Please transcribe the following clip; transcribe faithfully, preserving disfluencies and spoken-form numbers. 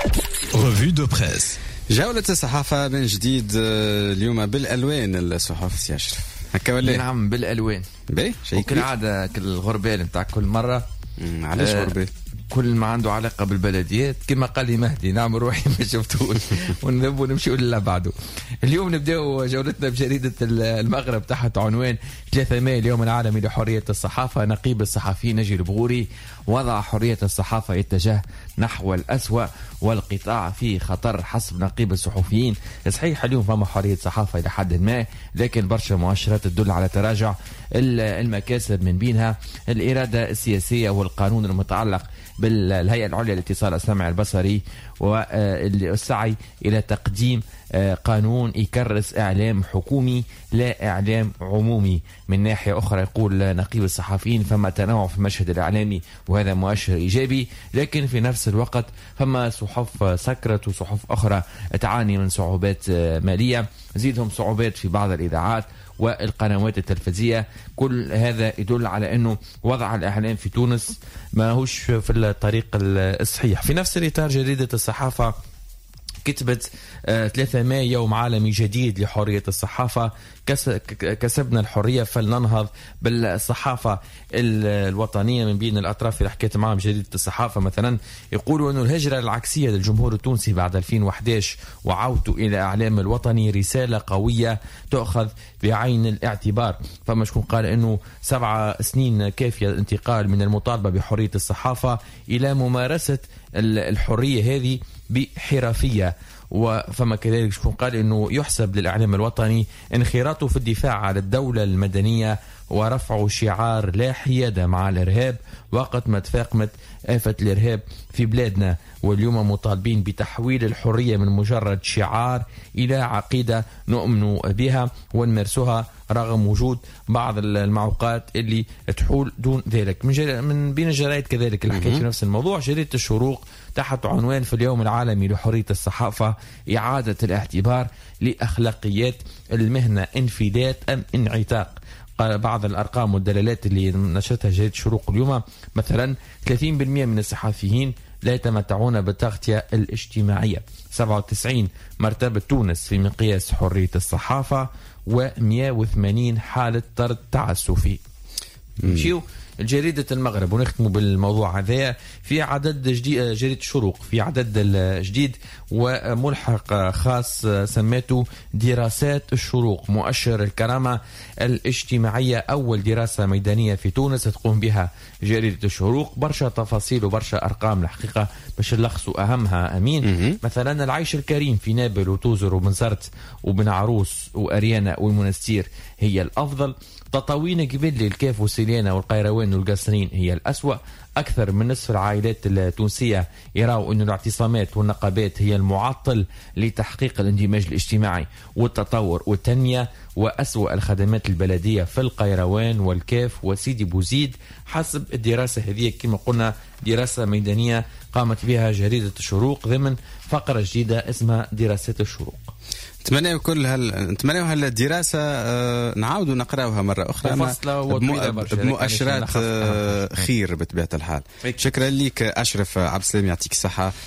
Revue de presse. جولة الصحافة من جديد اليوم بالألوان الصحف سي أشرف. هكا ولا؟ نعم بالألوان. باهي شيء كل عادة كالغربال نتاع كل مرة. علاش آه غربال؟ كل ما عنده علاقة بالبلديات كما قال لي مهدي نعمل روحي ما شفتوش ونذهب ونمشي ولا بعده. اليوم نبداو جولتنا بجريدة المغرب تحت عنوان ثلاثة مايو اليوم العالمي لحرية الصحافة. نقيب الصحفي نجي البغوري وضع حرية الصحافة يتجه نحو الأسوأ والقطاع في خطر حسب نقيب الصحفيين. صحيح اليوم فما حرية صحافة إلى حد ما، لكن برشا مؤشرات تدل على تراجع المكاسب، من بينها الإرادة السياسية والقانون المتعلق بالهيئة العليا للاتصال السمعي البصري والسعي إلى تقديم قانون يكرس إعلام حكومي لا إعلام عمومي. من ناحية أخرى يقول نقيب الصحفيين فما تنوع في المشهد الإعلامي وهذا مؤشر إيجابي، لكن في نفس الوقت فما صحف سكرت وصحف أخرى تعاني من صعوبات مالية، زيدهم صعوبات في بعض الإذاعات والقنوات التلفزية. كل هذا يدل على أنه وضع الإعلام في تونس ما هوش في الطريق الصحيح. في نفس الإطار جريدة الصحافة كتبت ثلاثة مايو يوم عالمي جديد لحرية الصحافة، كسبنا الحرية فلننهض بالصحافة الوطنية. من بين الأطراف اللي حكيت معهم جريدة الصحافة مثلا يقولوا أنه الهجرة العكسية للجمهور التونسي بعد ألفين وأحد عشر وعودته إلى إعلام الوطني رسالة قوية تأخذ بعين الاعتبار. فما شكون قال أنه سبع سنين كافية الانتقال من المطالبة بحرية الصحافة إلى ممارسة الحرية هذه بحرفية. وفما كذلك شكون قال انه يحسب للاعلام الوطني انخراطه في الدفاع على الدولة المدنية ورفع شعار لا حيادة مع الارهاب وقت ما تفاقمت آفة الارهاب في بلادنا، واليوم مطالبين بتحويل الحرية من مجرد شعار الى عقيدة نؤمن بها ونمارسها رغم وجود بعض المعوقات اللي تحول دون ذلك. من, من بين الجرائد كذلك اللي حكيت في نفس الموضوع جريدة الشروق تحت عنوان في اليوم العالمي لحرية الصحافة إعادة الاعتبار لأخلاقيات المهنة، انفلات أم انعتاق. قال بعض الأرقام والدلالات اللي نشرتها جريدة الشروق اليوم مثلا ثلاثين بالمئة من الصحفيين لا يتمتعون بالتغطية الاجتماعية، سبعة وتسعين مرتبة تونس في مقياس حرية الصحافة، ومئة وثمانين حالة طرد تعسفي. نمشيو جريدة المغرب ونختموا بالموضوع هذا في عدد جديد. جريدة الشروق في عدد الجديد وملحق خاص سميته دراسات الشروق مؤشر الكرامة الاجتماعية، أول دراسة ميدانية في تونس تقوم بها جريدة الشروق. برشا تفاصيل وبرشا أرقام الحقيقة باش نلخصوا أهمها. أمين مثلا العيش الكريم في نابل وتوزر وبنزرت وبن عروس وأريانا والمنستير هي الأفضل، تطاوين قبل الكاف وسيلينا والقيروان والقصرين هي الأسوأ. أكثر من نصف العائلات التونسية يراوا أن الاعتصامات والنقابات هي المعطل لتحقيق الاندماج الاجتماعي والتطور والتنمية، وأسوأ الخدمات البلدية في القيروان والكاف وسيدي بوزيد حسب الدراسة هذه. كما قلنا دراسة ميدانية قامت بها جريدة الشروق ضمن فقرة جديدة اسمها دراسات الشروق. نتمنى كل هال نتمنى هالدراسة آه... نعاودوا نقراوها مرة أخرى بم... بمؤشرات آه... خير بطبيعة الحال. شكرا لك أشرف عبد السلام، يعطيك الصحة.